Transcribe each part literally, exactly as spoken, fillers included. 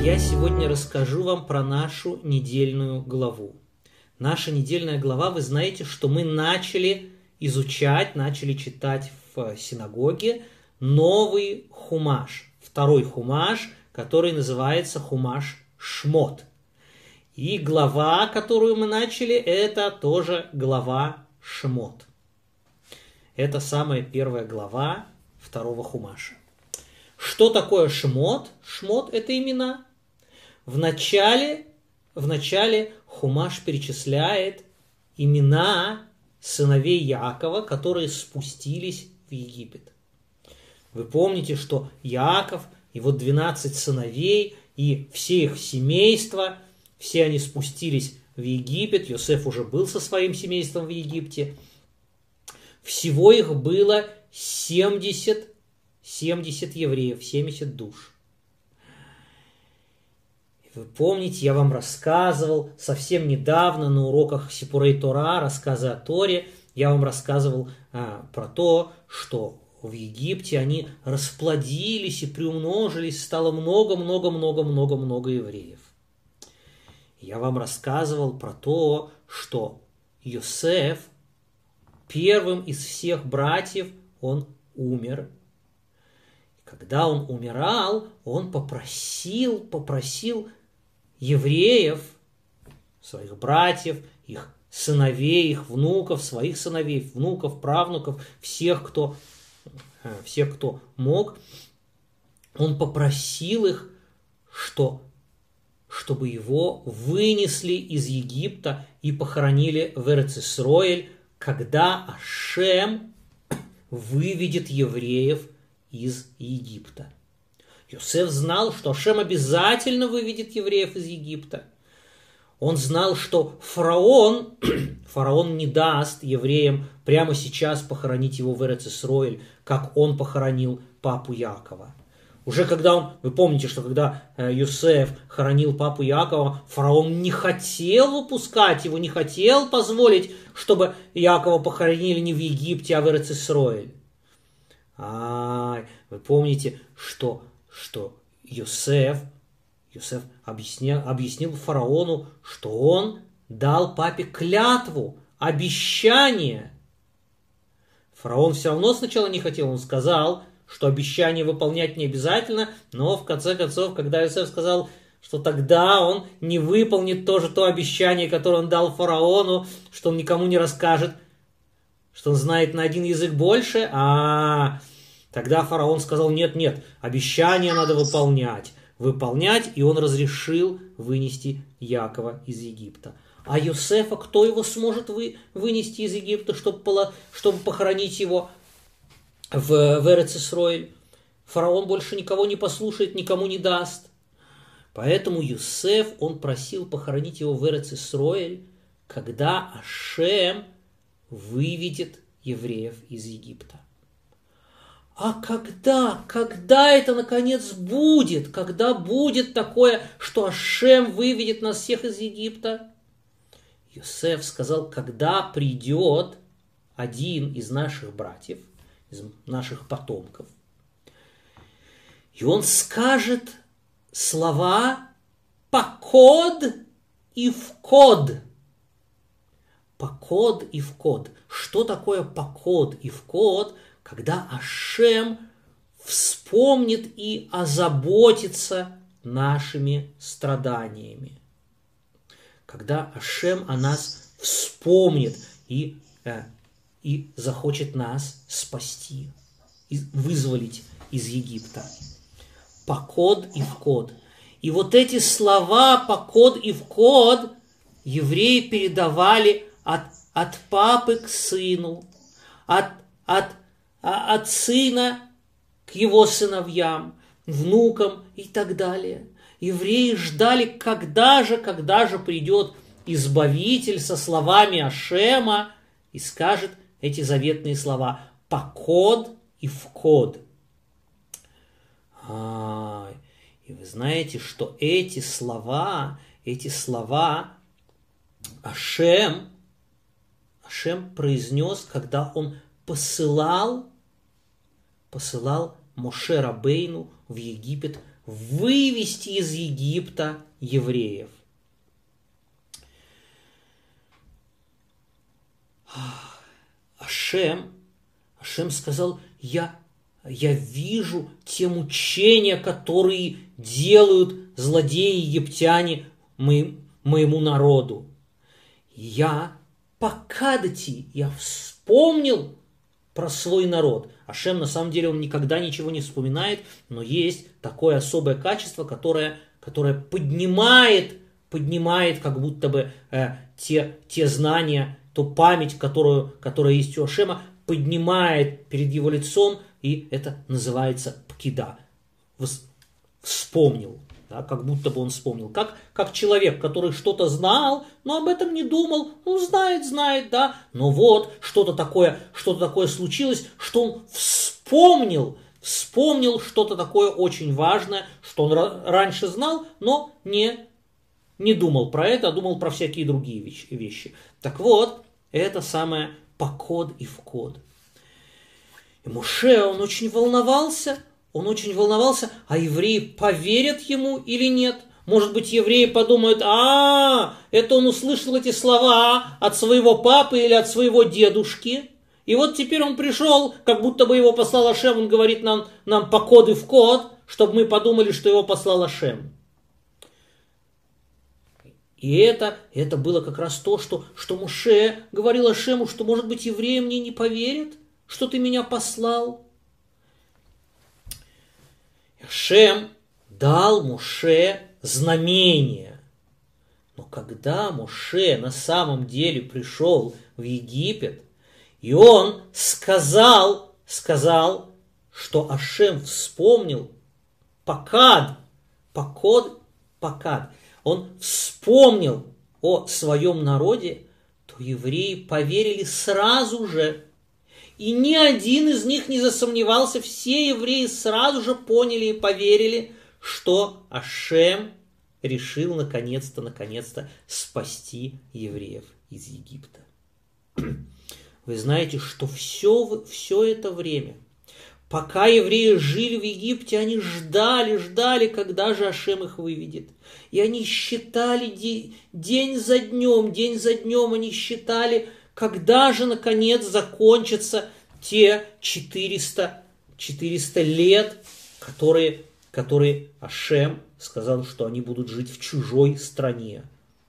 Я сегодня расскажу вам про нашу недельную главу. Наша недельная глава, вы знаете, что мы начали изучать, начали читать в синагоге новый хумаш, второй хумаш, который называется хумаш Шмот. И глава, которую мы начали, это тоже глава Шмот. Это самая первая глава второго хумаша. Что такое Шмот? Шмот – это имена. В начале, в начале хумаш перечисляет имена сыновей Яакова, которые спустились в Египет. Вы помните, что Яаков, его двенадцать сыновей и все их семейства, все они спустились в Египет. Йосеф уже был со своим семейством в Египте. Всего их было семьдесят, семьдесят евреев, семьдесят душ. Вы помните, я вам рассказывал совсем недавно на уроках Сипурей Тора, рассказы о Торе, я вам рассказывал а, про то, что в Египте они расплодились и приумножились, стало много-много-много-много-много евреев. Я вам рассказывал про то, что Йосеф, первым из всех братьев, он умер. Когда он умирал, он попросил, попросил евреев, своих братьев, их сыновей, их внуков, своих сыновей, внуков, правнуков, всех, кто, всех, кто мог, он попросил их, что, чтобы его вынесли из Египта и похоронили в Эрец-Исроэль, когда Ашем выведет евреев из Египта. Йосеф знал, что Ашем обязательно выведет евреев из Египта. Он знал, что фараон, фараон не даст евреям прямо сейчас похоронить его в Эрец-Исроэль, как он похоронил папу Яакова. Уже когда он, вы помните, что когда Йосеф хоронил папу Яакова, фараон не хотел выпускать его, не хотел позволить, чтобы Яакова похоронили не в Египте, а в Эрец-Исроэль. А, вы помните, что, что Йосеф, Йосеф объяснял, объяснил фараону, что он дал папе клятву, обещание. Фараон все равно сначала не хотел, он сказал, что обещание выполнять не обязательно, но в конце концов, когда Йосеф сказал, что тогда он не выполнит тоже то обещание, которое он дал фараону, что он никому не расскажет, что он знает на один язык больше, а тогда фараон сказал, нет-нет, обещание надо выполнять, выполнять, и он разрешил вынести Яакова из Египта. А Йосефа, кто его сможет вы, вынести из Египта, чтобы, чтобы похоронить его в, в Эрец-Исроэль? Фараон больше никого не послушает, никому не даст. Поэтому Йосеф, он просил похоронить его в Эрец-Исроэль, когда Ашем выведет евреев из Египта. А когда, когда это наконец будет? Когда будет такое, что Ашем выведет нас всех из Египта? Йосеф сказал, когда придет один из наших братьев, из наших потомков, и он скажет слова «покод» и «вкод». Покод и вкод. Что такое покод и вкод? Когда Ашем вспомнит и озаботится нашими страданиями. Когда Ашем о нас вспомнит и, э, и захочет нас спасти, и вызволить из Египта. Покод и вкод. И вот эти слова покод и вкод евреи передавали От, от папы к сыну, от, от, от сына к его сыновьям, внукам и так далее. Евреи ждали, когда же, когда же придет Избавитель со словами Ашема и скажет эти заветные слова «покод» и «вкод». А, и вы знаете, что эти слова, эти слова Ашем, Ашем произнес, когда он посылал, посылал Моше Рабейну в Египет вывести из Египта евреев. Ашем, Ашем сказал, я, я вижу те мучения, которые делают злодеи-египтяне моим, моему народу. Я покадати, я вспомнил про свой народ. Ашем, на самом деле, он никогда ничего не вспоминает, но есть такое особое качество, которое, которое поднимает, поднимает как будто бы э, те, те знания, ту память, которую, которая есть у Ашема, поднимает перед его лицом, и это называется пкида. Вспомнил. Да, как будто бы он вспомнил. Как, как человек, который что-то знал, но об этом не думал. Ну, знает, знает, да. Но вот что-то такое, что-то такое случилось, что он вспомнил, вспомнил что-то такое очень важное, что он раньше знал, но не, не думал про это, а думал про всякие другие вещи. Так вот, это самое покод и вкод. И Моше, он очень волновался, Он очень волновался, а евреи поверят ему или нет? Может быть, евреи подумают, а, это он услышал эти слова от своего папы или от своего дедушки. И вот теперь он пришел, как будто бы его послал Ашем, он говорит нам, нам по коду в код, чтобы мы подумали, что его послал Ашем. И это, это было как раз то, что, что Моше говорил Ашему, что, может быть, евреи мне не поверят, что ты меня послал. Ашем дал Моше знамение. Но когда Моше на самом деле пришел в Египет, и он сказал, сказал, что Ашем вспомнил покад, покод, покад, он вспомнил о своем народе, то евреи поверили сразу же. И ни один из них не засомневался, все евреи сразу же поняли и поверили, что Ашем решил наконец-то, наконец-то спасти евреев из Египта. Вы знаете, что все, все это время, пока евреи жили в Египте, они ждали, ждали, когда же Ашем их выведет. И они считали день, день за днем, день за днем, они считали, когда же, наконец, закончатся те четыреста, четыреста лет, которые, которые Ашем сказал, что они будут жить в чужой стране.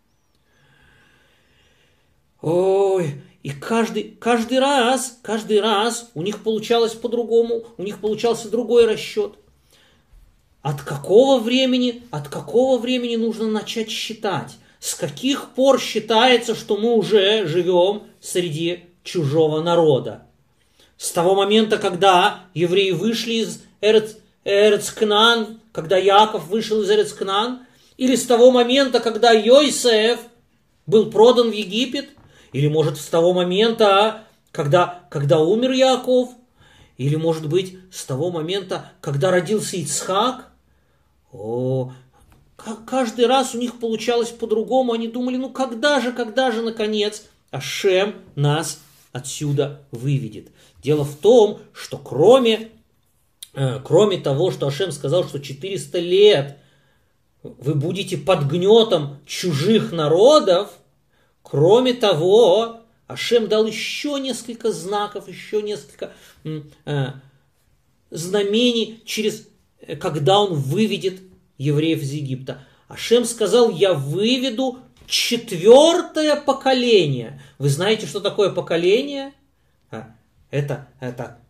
Ой, и каждый, каждый раз, каждый раз у них получалось по-другому, у них получался другой расчет. От какого времени, от какого времени нужно начать считать? С каких пор считается, что мы уже живем среди чужого народа? С того момента, когда евреи вышли из Эрец, Эрец-Кнаан, когда Яков вышел из Эрец-Кнаан, или с того момента, когда Йосеф был продан в Египет, или, может, с того момента, когда, когда умер Яков, или, может быть, с того момента, когда родился Ицхак. О, каждый раз у них получалось по-другому. Они думали, ну когда же, когда же, наконец, Ашем нас отсюда выведет. Дело в том, что кроме, э, кроме того, что Ашем сказал, что четыреста лет вы будете под гнетом чужих народов, кроме того, Ашем дал еще несколько знаков, еще несколько э, знамений, через, когда он выведет евреев из Египта. Ашем сказал, я выведу четвертое поколение. Вы знаете, что такое поколение? Это, это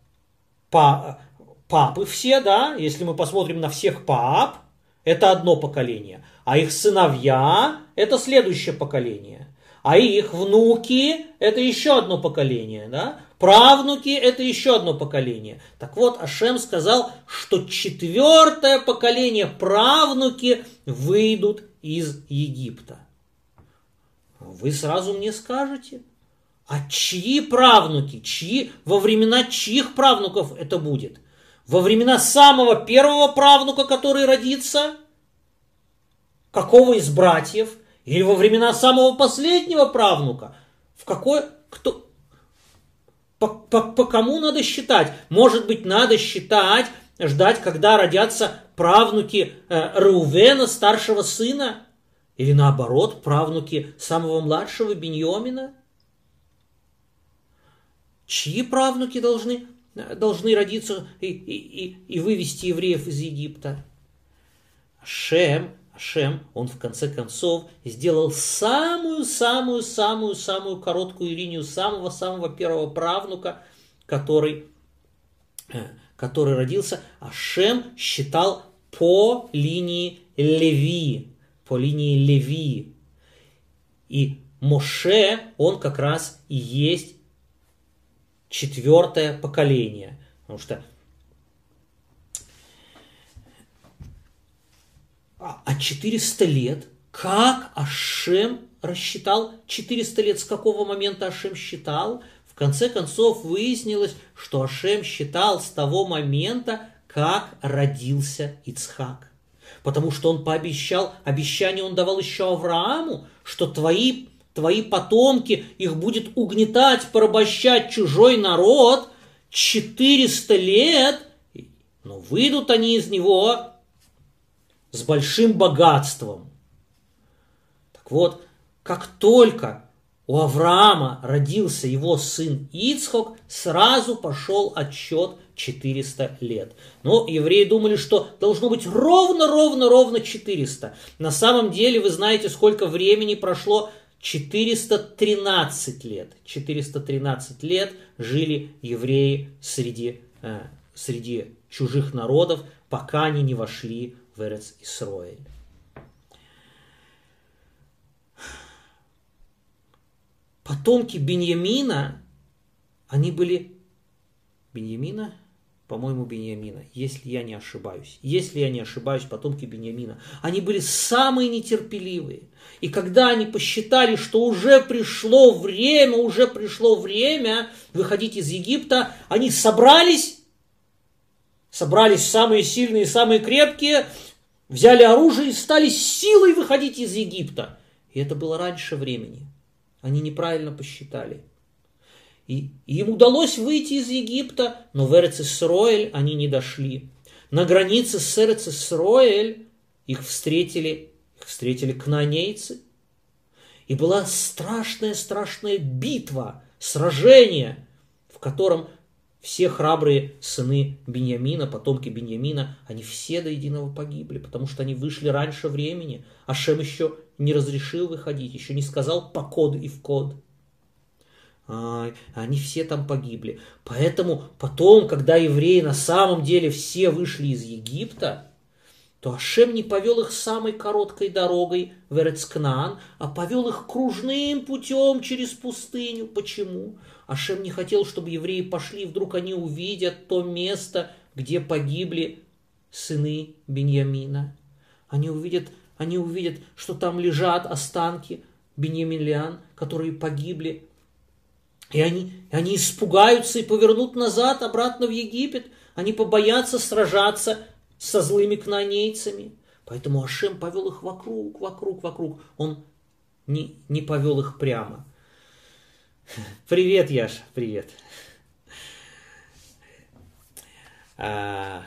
папы все, да? Если мы посмотрим на всех пап, это одно поколение. А их сыновья – это следующее поколение. А их внуки – это еще одно поколение, да? Правнуки – это еще одно поколение. Так вот, Ашем сказал, что четвертое поколение, правнуки, выйдут из Египта. Вы сразу мне скажете, а чьи правнуки, чьи, во времена чьих правнуков это будет? Во времена самого первого правнука, который родится? Какого из братьев? Или во времена самого последнего правнука? В какой, кто, по, по, по кому надо считать? Может быть, надо считать ждать, когда родятся правнуки Реувена, старшего сына? Или наоборот, правнуки самого младшего Биньямина? Чьи правнуки должны, должны родиться и, и, и вывести евреев из Египта? Ашем, Ашем, он в конце концов сделал самую-самую-самую-самую короткую линию самого-самого первого правнука, который, который родился. Ашем считал по линии Леви, по линии Леви. И Моше, он как раз и есть четвертое поколение. Потому что а четыреста лет, как Ашем рассчитал? четыреста лет, с какого момента Ашем считал? В конце концов выяснилось, что Ашем считал с того момента, как родился Ицхак. Потому что он пообещал, обещание он давал еще Аврааму, что твои, твои потомки, их будет угнетать, порабощать чужой народ четыреста лет, но выйдут они из него с большим богатством. Так вот, как только у Авраама родился его сын Ицхак, сразу пошел отсчет четыреста лет. Но евреи думали, что должно быть ровно-ровно-ровно четыреста. На самом деле, вы знаете, сколько времени прошло? четыреста тринадцать лет. четыреста тринадцать лет жили евреи среди, э, среди чужих народов, пока они не вошли в Эрец Исроэль. Потомки Биньямина, они были... Биньямина? По-моему, Биньямина, если я не ошибаюсь. Если я не ошибаюсь, потомки Биньямина. Они были самые нетерпеливые. И когда они посчитали, что уже пришло время, уже пришло время выходить из Египта, они собрались, собрались самые сильные, самые крепкие, взяли оружие и стали силой выходить из Египта. И это было раньше времени. Они неправильно посчитали. И им удалось выйти из Египта, но в Эрец Исроэль они не дошли. На границе с Эрец Исроэль их встретили, их встретили кнаанейцы. И была страшная-страшная битва, сражение, в котором все храбрые сыны Биньямина, потомки Биньямина, они все до единого погибли, потому что они вышли раньше времени. Ашем еще не разрешил выходить, еще не сказал покод и вкод. Они все там погибли. Поэтому потом, когда евреи на самом деле все вышли из Египта, то Ашем не повел их самой короткой дорогой в Эрец Кнаан, а повел их кружным путем через пустыню. Почему? Ашем не хотел, чтобы евреи пошли, и вдруг они увидят то место, где погибли сыны Биньямина. Они увидят, они увидят, что там лежат останки биньямилян, которые погибли. И они, они испугаются и повернут назад, обратно в Египет. Они побоятся сражаться со злыми кнаанейцами. Поэтому Ашем повел их вокруг, вокруг, вокруг. Он не, не повел их прямо. Привет, Яша, привет. А...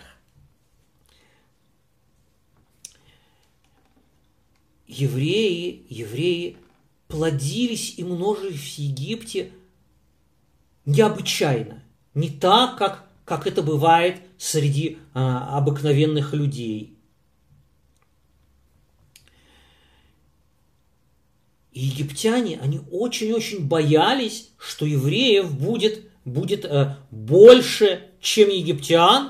Евреи, евреи плодились и множились в Египте необычайно. Не так, как, как это бывает среди а, обыкновенных людей. И египтяне, они очень-очень боялись, что евреев будет, будет а, больше, чем египтян.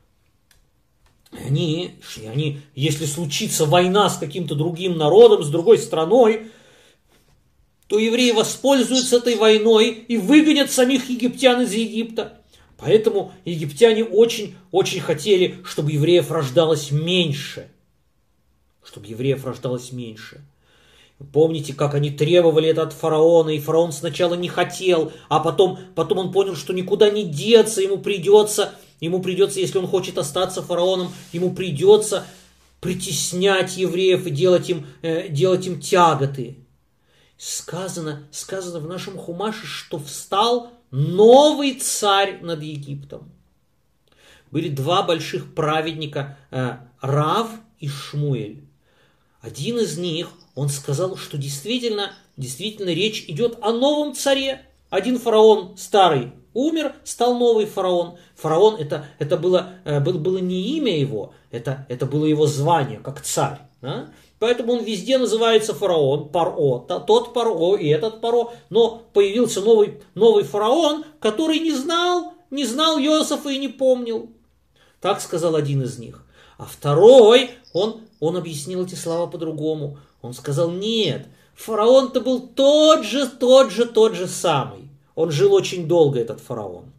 Они, они, если случится война с каким-то другим народом, с другой страной, то евреи воспользуются этой войной и выгонят самих египтян из Египта. Поэтому египтяне очень-очень хотели, чтобы евреев рождалось меньше. Чтобы евреев рождалось меньше. Помните, как они требовали это от фараона, и фараон сначала не хотел, а потом, потом он понял, что никуда не деться, ему придется, ему придется, если он хочет остаться фараоном, ему придется притеснять евреев и делать им, э, делать им тяготы. Сказано, сказано в нашем Хумаше, что встал новый царь над Египтом. были два больших праведника, э, Рав и Шмуэль. Один из них, он сказал, что действительно, действительно речь идет о новом царе. Один фараон старый умер, стал новый фараон. Фараон это, это было, э, было, было не имя его, это, это было его звание, как царь. Да? Поэтому он везде называется фараон, Паро, тот Паро и этот Паро. Но появился новый, новый фараон, который не знал, не знал Иосифа и не помнил. Так сказал один из них. А второй, он, он объяснил эти слова по-другому. Он сказал, нет, фараон-то был тот же, тот же, тот же самый. Он жил очень долго, этот фараон.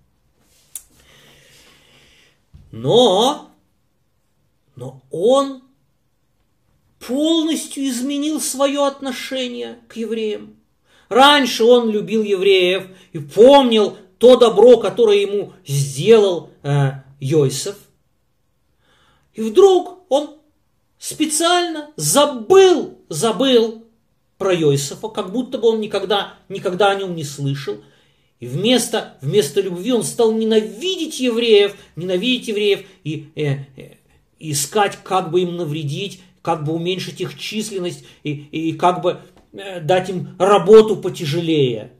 Но, но он полностью изменил свое отношение к евреям. Раньше он любил евреев и помнил то добро, которое ему сделал э, Иосиф. И вдруг он специально забыл, забыл про Иосифа, как будто бы он никогда, никогда о нем не слышал. И вместо, вместо любви он стал ненавидеть евреев, ненавидеть евреев и э, э, искать, как бы им навредить, как бы уменьшить их численность и, и как бы э, дать им работу потяжелее.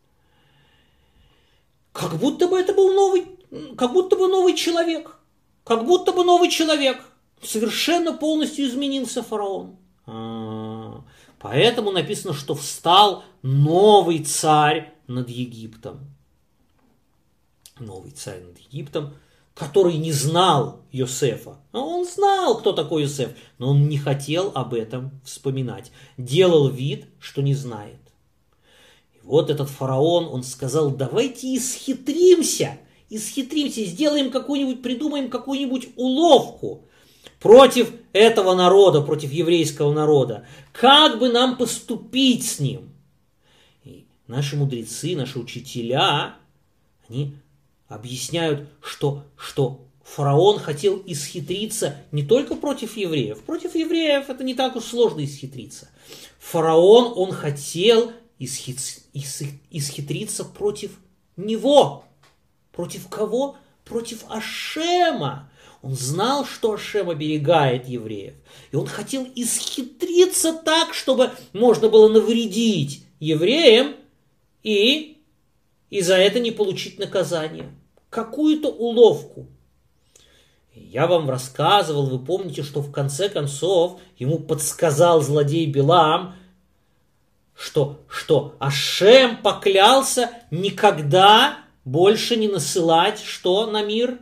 Как будто бы это был новый, как будто бы новый человек. Как будто бы новый человек. Совершенно полностью изменился фараон. А-а-а. Поэтому написано, что встал новый царь над Египтом. Новый царь над Египтом, который не знал Йосефа. Он знал, кто такой Йосеф, но он не хотел об этом вспоминать. Делал вид, что не знает. И вот этот фараон, он сказал, давайте исхитримся. Исхитримся, сделаем какую-нибудь, придумаем какую-нибудь уловку против этого народа, против еврейского народа. Как бы нам поступить с ним? И наши мудрецы, наши учителя, они объясняют, что, что фараон хотел исхитриться не только против евреев. Против евреев это не так уж сложно исхитриться. Фараон, он хотел исхит, исхитриться против него. Против кого? Против Ашема. Он знал, что Ашем оберегает евреев. И он хотел исхитриться так, чтобы можно было навредить евреям и, и за это не получить наказание. Какую-то уловку. Я вам рассказывал, вы помните, что в конце концов ему подсказал злодей Билам, что, что Ашем поклялся никогда больше не насылать что на мир?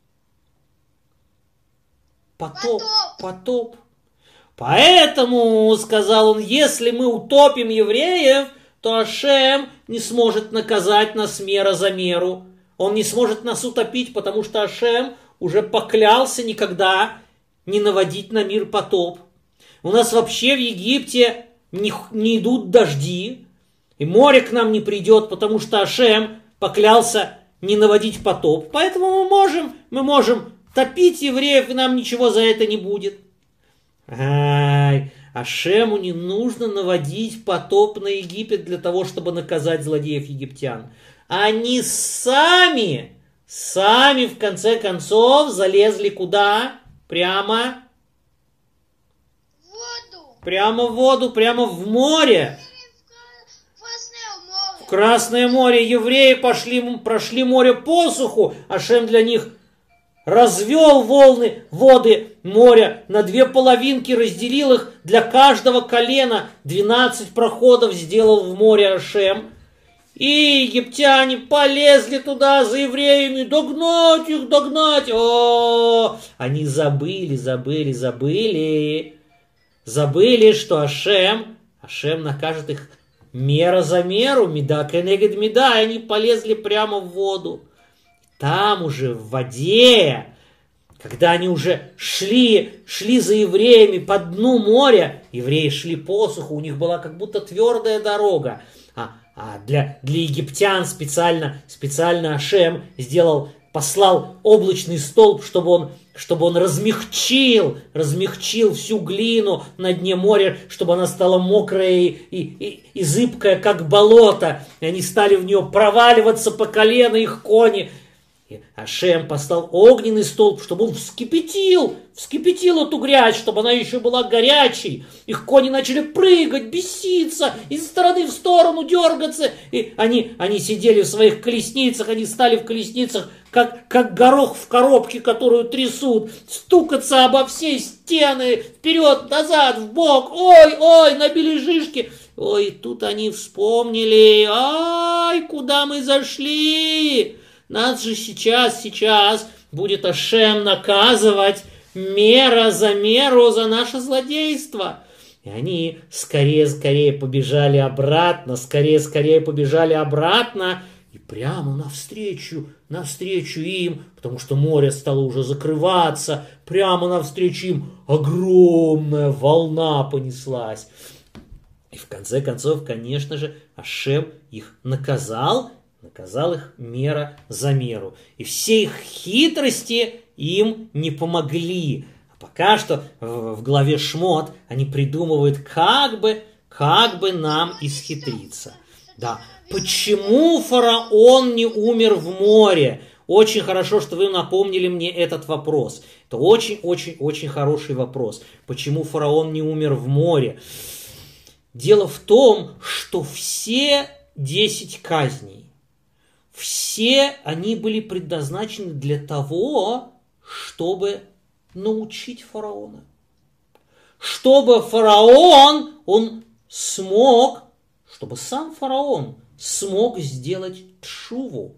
Потоп. Потоп. Поэтому, сказал он, если мы утопим евреев, то Ашем не сможет наказать нас мера за меру. Он не сможет нас утопить, потому что Ашем уже поклялся никогда не наводить на мир потоп. У нас вообще в Египте не, не идут дожди, и море к нам не придет, потому что Ашем поклялся не наводить потоп. Поэтому мы можем, мы можем топить евреев, и нам ничего за это не будет. Ай, Ашему не нужно наводить потоп на Египет для того, чтобы наказать злодеев египтян. Они сами, сами в конце концов залезли куда? Прямо? В воду. Прямо в воду, прямо в море. В Красное море. Евреи пошли, прошли море по суху. Ашем для них развел волны, воды моря на две половинки, разделил их для каждого колена. двенадцать проходов сделал в море Ашем. И египтяне полезли туда за евреями, догнать их, догнать. О, они забыли, забыли, забыли. Забыли, что Ашем, Ашем накажет их мера за меру, меда кенегед меда, и они полезли прямо в воду. Там уже в воде, когда они уже шли, шли за евреями по дну моря, евреи шли по суху, у них была как будто твердая дорога. А, а для, для египтян специально, специально Ашем сделал, послал облачный столб, чтобы он, чтобы он размягчил, размягчил всю глину на дне моря, чтобы она стала мокрая и, и, и, и зыбкая, как болото. И они стали в нее проваливаться по колено, их кони. И Ашем послал огненный столб, чтобы он вскипятил, вскипятил эту грязь, чтобы она еще была горячей. Их кони начали прыгать, беситься, из стороны в сторону дергаться. И они, они сидели в своих колесницах, они стали в колесницах, как, как горох в коробке, которую трясут, стукаться обо все стены, вперед, назад, в бок, ой, ой, набили жишки. Ой, тут они вспомнили, ай, куда мы зашли. Нас же сейчас, сейчас будет Ашем наказывать мера за меру за наше злодейство. И они скорее-скорее побежали обратно, скорее-скорее побежали обратно и прямо навстречу, навстречу им, потому что море стало уже закрываться, прямо навстречу им огромная волна понеслась. И в конце концов, конечно же, Ашем их наказал, наказал их мера за меру. И все их хитрости им не помогли. А пока что в главе Шмот они придумывают, как бы, как бы нам исхитриться. Да, почему фараон не умер в море? Очень хорошо, что вы напомнили мне этот вопрос. Это очень-очень-очень хороший вопрос. Почему фараон не умер в море? Дело в том, что все десять казней, все они были предназначены для того, чтобы научить фараона. Чтобы фараон, он смог, чтобы сам фараон смог сделать тшуву.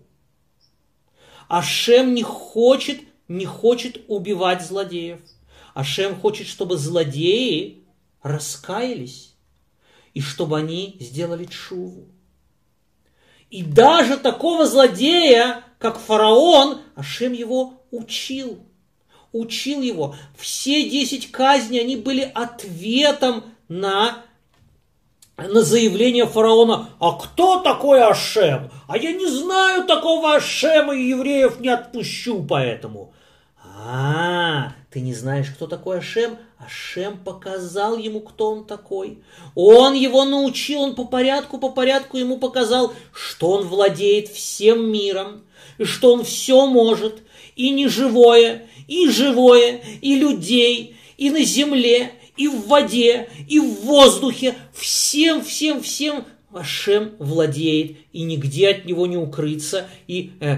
Ашем не хочет, не хочет убивать злодеев. Ашем хочет, чтобы злодеи раскаялись и чтобы они сделали тшуву. И даже такого злодея, как фараон, Ашем его учил. Учил его. Все десять казней, они были ответом на, на заявление фараона. А кто такой Ашем? А я не знаю такого Ашема, и евреев не отпущу поэтому. А, ты не знаешь, кто такой Ашем? Ашем показал ему, кто он такой. Он его научил, он по порядку, по порядку ему показал, что он владеет всем миром, и что он все может, и неживое, и живое, и людей, и на земле, и в воде, и в воздухе. Всем, всем, всем Ашем владеет, и нигде от него не укрыться, и... Э,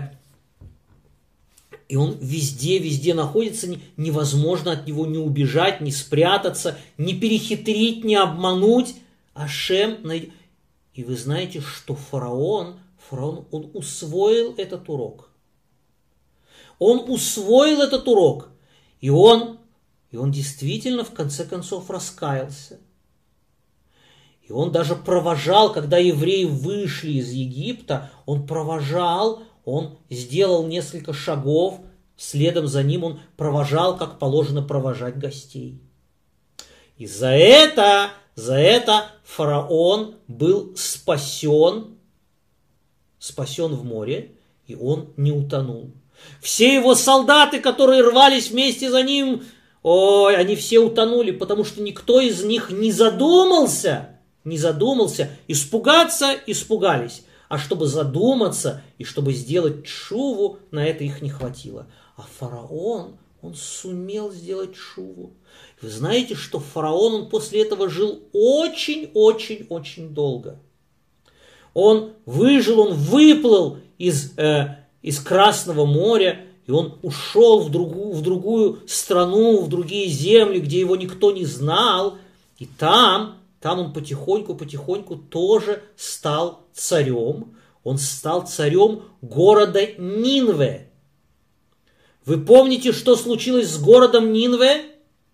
И он везде, везде находится, невозможно от него не убежать, не спрятаться, не перехитрить, не обмануть. Ашем найдет. И вы знаете, что фараон, фараон, он усвоил этот урок. Он усвоил этот урок. И он, и он действительно в конце концов раскаялся. И он даже провожал, когда евреи вышли из Египта, он провожал, он сделал несколько шагов, следом за ним он провожал, как положено провожать гостей. И за это, за это фараон был спасен, спасен в море, и он не утонул. Все его солдаты, которые рвались вместе за ним, ой, они все утонули, потому что никто из них не задумался, не задумался, испугаться испугались. А чтобы задуматься и чтобы сделать тшуву, на это их не хватило. А фараон, он сумел сделать тшуву. Вы знаете, что фараон, он после этого жил очень-очень-очень долго. Он выжил, он выплыл из, э, из Красного моря, и он ушел в другую, в другую страну, в другие земли, где его никто не знал. И там... Там он потихоньку-потихоньку тоже стал царем. Он стал царем города Нинве. Вы помните, что случилось с городом Нинве?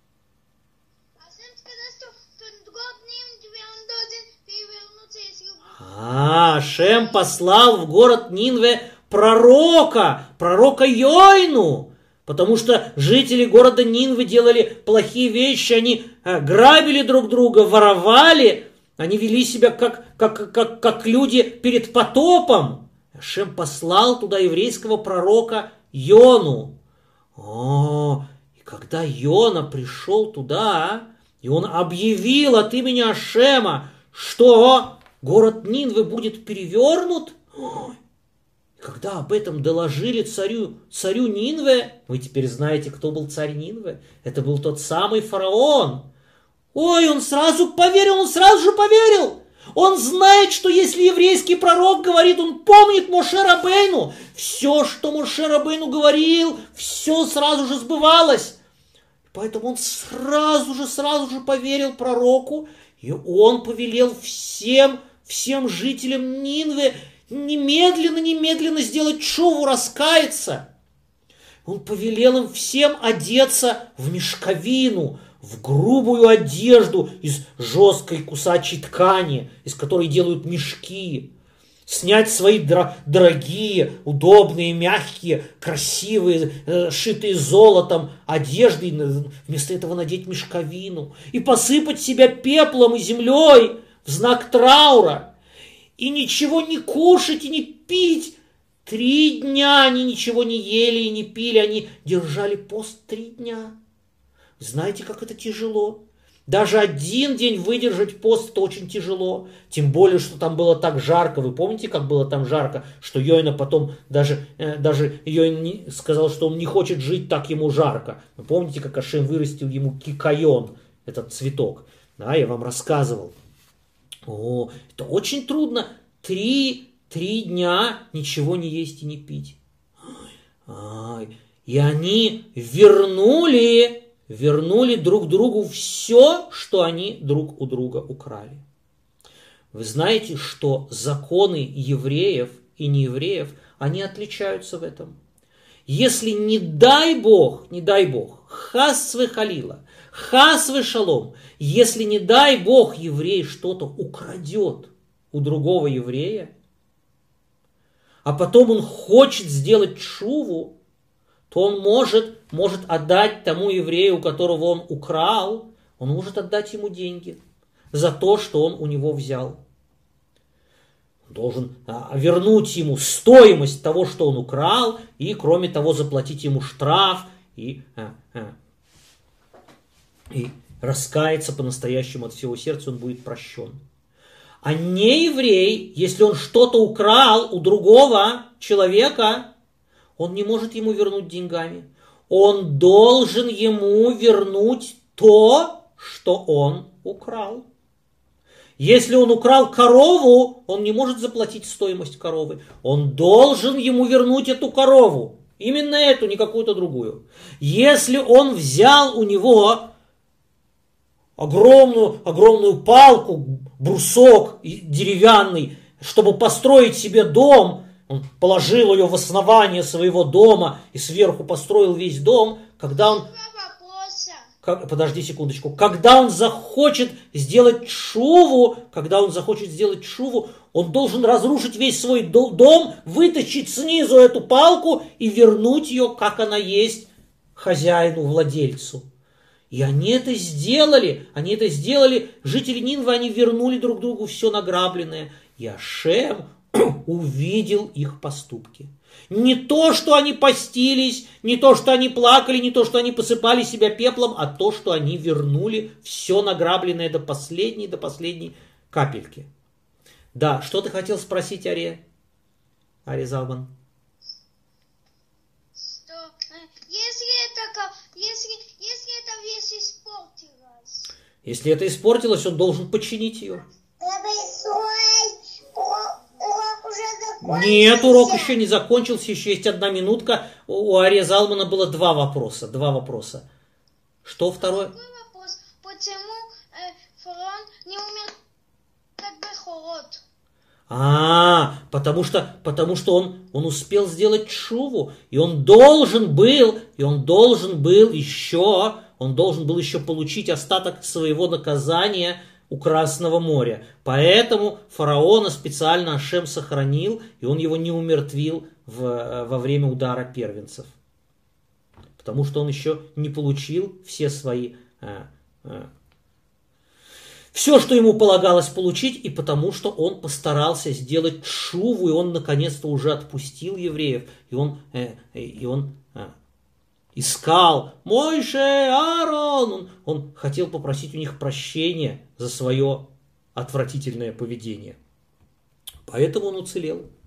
А, Ашем послал в город Нинве пророка, пророка Йойну. Потому что жители города Нинвы делали плохие вещи, они грабили друг друга, воровали, они вели себя как, как, как, как люди перед потопом. Ашем послал туда еврейского пророка Йону. О, и когда Йона пришел туда, и он объявил от имени Ашема, что город Нинвы будет перевернут, Когда об этом доложили царю, царю Нинве, вы теперь знаете, кто был царь Нинве. Это был тот самый фараон. Ой, он сразу поверил, он сразу же поверил. Он знает, что если еврейский пророк говорит, он помнит Моше Рабейну. Все, что Моше Рабейну говорил, все сразу же сбывалось. Поэтому он сразу же, сразу же поверил пророку. И он повелел всем, всем жителям Нинве немедленно, немедленно сделать шуву, раскаяться. Он повелел им всем одеться в мешковину, в грубую одежду из жесткой кусачей ткани, из которой делают мешки. Снять свои дор- дорогие, удобные, мягкие, красивые, э, шитые золотом одежды, вместо этого надеть мешковину и посыпать себя пеплом и землей в знак траура. И ничего не кушать и не пить. Три дня они ничего не ели и не пили, они держали пост три дня. Знаете, как это тяжело? Даже один день выдержать пост – это очень тяжело. Тем более, что там было так жарко. Вы помните, как было там жарко? Что Йойна потом, даже, э, даже Йойна сказал, что он не хочет жить, так ему жарко. Вы помните, как Ашем вырастил ему кикайон, этот цветок? Да, я вам рассказывал. О, это очень трудно. Три, три дня ничего не есть и не пить. Ай, и они вернули, вернули друг другу все, что они друг у друга украли. Вы знаете, что законы евреев и неевреев, они отличаются в этом. Если не дай Бог, не дай Бог, хас ве халила, хас ве шалом, если не дай Бог еврей что-то украдет у другого еврея, а потом он хочет сделать шуву, то он может, может отдать тому еврею, у которого он украл, он может отдать ему деньги за то, что он у него взял. Он должен а, вернуть ему стоимость того, что он украл, и, кроме того, заплатить ему штраф и, а, а, и раскаяться по-настоящему от всего сердца, он будет прощен. А не еврей, если он что-то украл у другого человека, он не может ему вернуть деньгами. Он должен ему вернуть то, что он украл. Если он украл корову, он не может заплатить стоимость коровы. Он должен ему вернуть эту корову. Именно эту, не какую-то другую. Если он взял у него огромную, огромную палку, брусок деревянный, чтобы построить себе дом, он положил ее в основание своего дома и сверху построил весь дом, когда он... Как, подожди секундочку. Когда он захочет сделать шуву, когда он захочет сделать шуву, он должен разрушить весь свой дом, вытащить снизу эту палку и вернуть ее, как она есть, хозяину, владельцу. И они это сделали, они это сделали, жители Нинвы, они вернули друг другу все награбленное. И Ашем увидел их поступки. Не то, что они постились, не то, что они плакали, не то, что они посыпали себя пеплом, а то, что они вернули все награбленное до последней, до последней капельки. Да, что ты хотел спросить, Ария? Ария Залман. Что, если это, если, если эта вещь испортилась? Если это испортилось, он должен починить ее. Нет, урок еще не закончился, еще есть одна минутка. У Ария Залмана было два вопроса. Два вопроса. Что второе? Какой вопрос? Почему э, фараон не умер как бехорот? А, потому что, потому что он, он успел сделать шуву, и он должен был, и он должен был еще, он должен был еще получить остаток своего наказания у Красного моря. Поэтому фараона специально Ашем сохранил, и он его не умертвил в, во время удара первенцев. Потому что он еще не получил все свои... А, а, все, что ему полагалось получить, и потому что он постарался сделать шуву, и он наконец-то уже отпустил евреев, и он, э, и он э, искал Мойше, Аарон, он, он хотел попросить у них прощения за свое отвратительное поведение. Поэтому он уцелел.